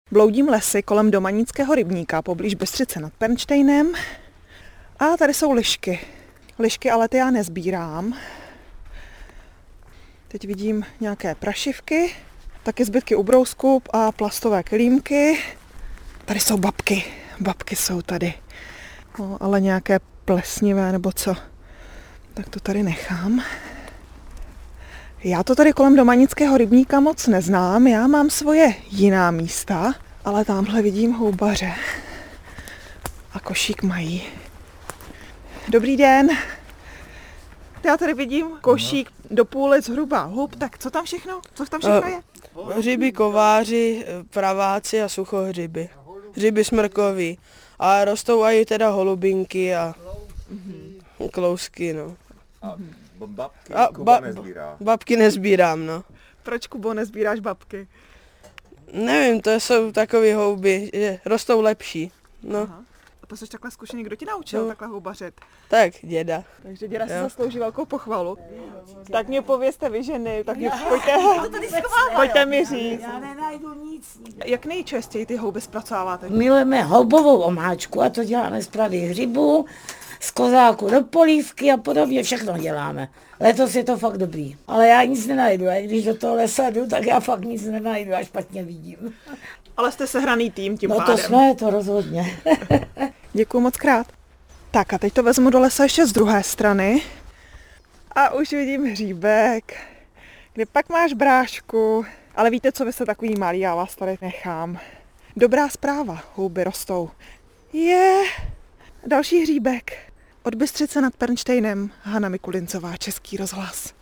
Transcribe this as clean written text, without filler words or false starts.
Bloudím lesy kolem Domanického rybníka, poblíž Bystřice nad Pernštejnem. A tady jsou lišky. Lišky ale ty já nezbírám. Teď vidím nějaké prašivky, taky zbytky ubrousku a plastové kelímky. Tady jsou babky. Babky jsou tady. No, ale nějaké plesnivé nebo co. Tak to tady nechám. Já to tady kolem Domanického rybníka moc neznám. Já mám svoje jiná místa, ale tamhle vidím houbaře. A košík mají. Dobrý den. Já tady vidím košík do půli zhruba hub. Tak co tam všechno? Co tam všechno je? Hřiby, kováři, praváci a suchohřiby. Hřiby smrkový. A rostou i teda holubinky a klousky, no. A babky Kuba nezbírá. Babky nezbírám, no. Proč, Kubo, nezbíráš babky? Nevím, to jsou takové houby, že rostou lepší, no. Aha. A to jsi takhle zkušený. Kdo ti naučil takhle houbařit? Tak, děda. Takže děda si zaslouží velkou pochvalu. Tak mě povězte vy ženy, tak mě pojďte mi říct. Já nenajdu nic. Jak nejčastěji ty houby zpracováváte? Milujeme houbovou omáčku a to děláme z pravých hřibů, z kozáku do polívky a podobně, všechno děláme. Letos je to fakt dobrý, ale já nic nenajdu, a když do toho lesa jdu, tak já fakt nic nenajdu a špatně vidím. Ale jste sehraný tým tím No pádem. to jsme, to rozhodně. Děkuju moc krát. Tak a teď to vezmu do lesa ještě z druhé strany. A už vidím hříbek. Kde pak máš brášku? Ale víte co, vy jste takový malý, já vás tady nechám. Dobrá zpráva, houby rostou. Další hříbek. Od Bystřice nad Pernštejnem, Hana Mikulincová, Český rozhlas.